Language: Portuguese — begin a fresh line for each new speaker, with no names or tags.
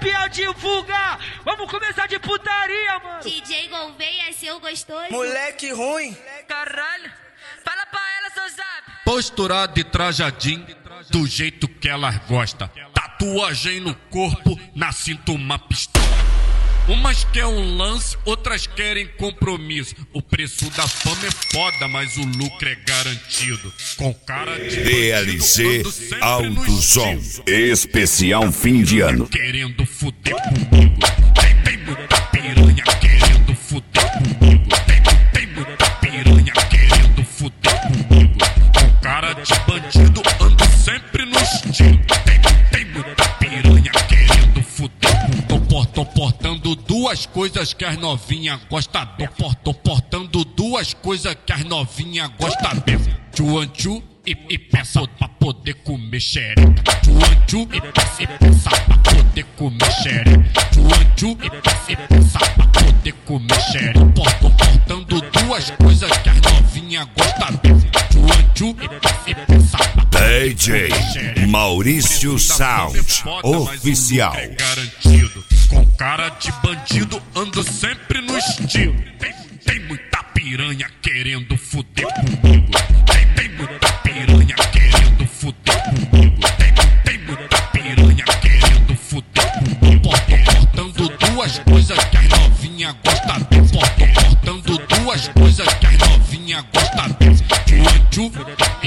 campeão divulga. Vamos começar de putaria, mano.
DJ Gouveia, seu gostoso.
Moleque ruim.
Caralho, fala pra ela, seu zap.
Posturado e trajadinho, do jeito que elas gostam. Tatuagem no corpo, na cinta uma pistola. Umas querem um lance, outras querem compromisso. O preço da fama é foda, mas o lucro é garantido. Com cara de
DLC Alto Som especial fim de ano.
Querendo fuder comigo. Tem muita piranha querendo fuder comigo. Tem muita piranha querendo fuder comigo. Com cara de bandido, ando sempre no estilo. Tem muita piranha querendo fuder comigo. Tô portando duas coisas que as novinhas gostam bem. Tô portando duas coisas que as novinhas gostam bem. Tchuanchu e peça pra poder comer xereca. Tchuanchu e peça pra poder comer xereca. Tchuanchu e peça pra poder comer xereca. Tô portando duas coisas que as novinhas gostam bem. Tchuanchu e peça pra poder
DJ
comer xereca.
Maurício Sound oficial.
É garantido. Com cara de bandido, ando sempre no estilo. Tem muita piranha querendo fuder comigo. Tem muita piranha querendo fuder comigo. Tem muita piranha querendo fuder comigo. Tô portando duas coisas que as novinhas gostam bem. Tô portando duas coisas que as novinhas gostam bem. Tchuanchu